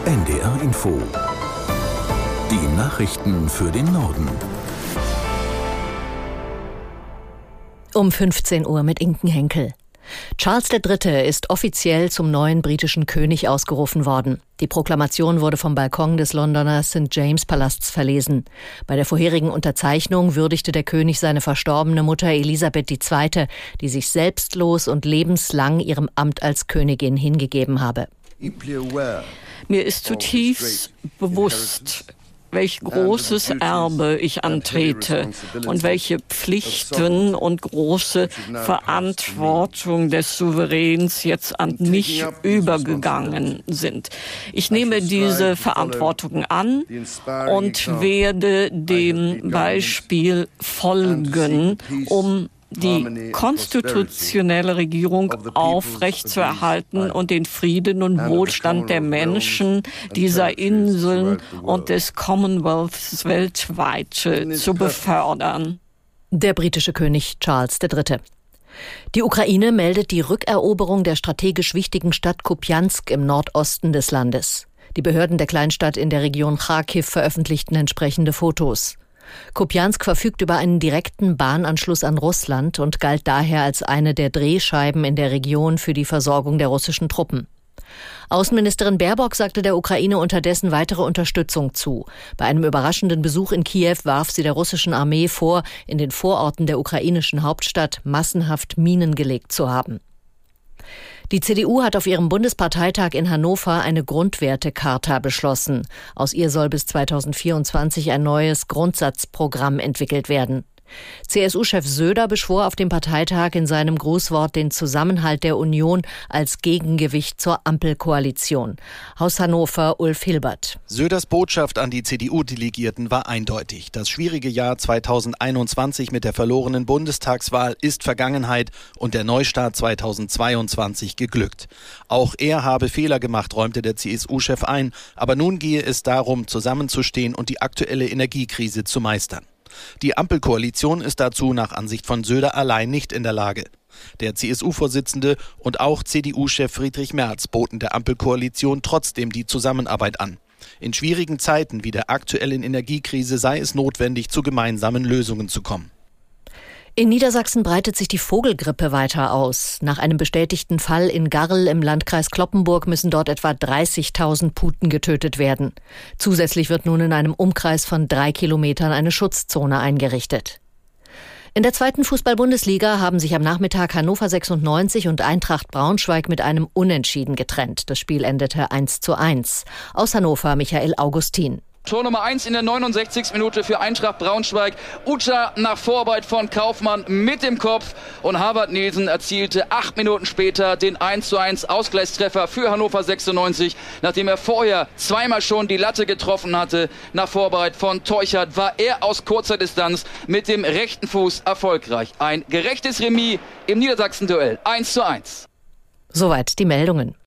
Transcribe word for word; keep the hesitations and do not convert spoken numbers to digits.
N D R Info. Die Nachrichten für den Norden. Um fünfzehn Uhr mit Inken Henkel. Charles der Dritte ist offiziell zum neuen britischen König ausgerufen worden. Die Proklamation wurde vom Balkon des Londoner Sankt James Palasts verlesen. Bei der vorherigen Unterzeichnung würdigte der König seine verstorbene Mutter Elisabeth die Zweite, die sich selbstlos und lebenslang ihrem Amt als Königin hingegeben habe. Mir ist zutiefst bewusst, welch großes Erbe ich antrete und welche Pflichten und große Verantwortung des Souveräns jetzt an mich übergegangen sind. Ich nehme diese Verantwortung an und werde dem Beispiel folgen, um die konstitutionelle Regierung aufrechtzuerhalten und den Frieden und Wohlstand der Menschen dieser Inseln und des Commonwealths weltweit zu befördern. Der britische König Charles der Dritte. Die Ukraine meldet die Rückeroberung der strategisch wichtigen Stadt Kupiansk im Nordosten des Landes. Die Behörden der Kleinstadt in der Region Charkiw veröffentlichten entsprechende Fotos. Kupiansk verfügt über einen direkten Bahnanschluss an Russland und galt daher als eine der Drehscheiben in der Region für die Versorgung der russischen Truppen. Außenministerin Baerbock sagte der Ukraine unterdessen weitere Unterstützung zu. Bei einem überraschenden Besuch in Kiew warf sie der russischen Armee vor, in den Vororten der ukrainischen Hauptstadt massenhaft Minen gelegt zu haben. Die C D U hat auf ihrem Bundesparteitag in Hannover eine Grundwertecharta beschlossen. Aus ihr soll bis zweitausendvierundzwanzig ein neues Grundsatzprogramm entwickelt werden. C S U-Chef Söder beschwor auf dem Parteitag in seinem Grußwort den Zusammenhalt der Union als Gegengewicht zur Ampelkoalition. Aus Hannover Ulf Hilbert. Söders Botschaft an die C D U-Delegierten war eindeutig. Das schwierige Jahr zweitausendeinundzwanzig mit der verlorenen Bundestagswahl ist Vergangenheit und der Neustart zweitausendzweiundzwanzig geglückt. Auch er habe Fehler gemacht, räumte der C S U-Chef ein. Aber nun gehe es darum, zusammenzustehen und die aktuelle Energiekrise zu meistern. Die Ampelkoalition ist dazu nach Ansicht von Söder allein nicht in der Lage. Der C S U-Vorsitzende und auch C D U-Chef Friedrich Merz boten der Ampelkoalition trotzdem die Zusammenarbeit an. In schwierigen Zeiten wie der aktuellen Energiekrise sei es notwendig, zu gemeinsamen Lösungen zu kommen. In Niedersachsen breitet sich die Vogelgrippe weiter aus. Nach einem bestätigten Fall in Garl im Landkreis Cloppenburg müssen dort etwa dreißigtausend Puten getötet werden. Zusätzlich wird nun in einem Umkreis von drei Kilometern eine Schutzzone eingerichtet. In der zweiten Fußball-Bundesliga haben sich am Nachmittag Hannover sechsundneunzig und Eintracht Braunschweig mit einem Unentschieden getrennt. Das Spiel endete eins zu eins. Aus Hannover Michael Augustin. Tor Nummer eins in der neunundsechzigsten Minute für Eintracht Braunschweig. Uta nach Vorarbeit von Kaufmann mit dem Kopf und Harvard Nielsen erzielte acht Minuten später den eins zu eins Ausgleichstreffer für Hannover sechsundneunzig. Nachdem er vorher zweimal schon die Latte getroffen hatte, nach Vorarbeit von Teuchert, war er aus kurzer Distanz mit dem rechten Fuß erfolgreich. Ein gerechtes Remis im Niedersachsen-Duell eins zu eins. Soweit die Meldungen.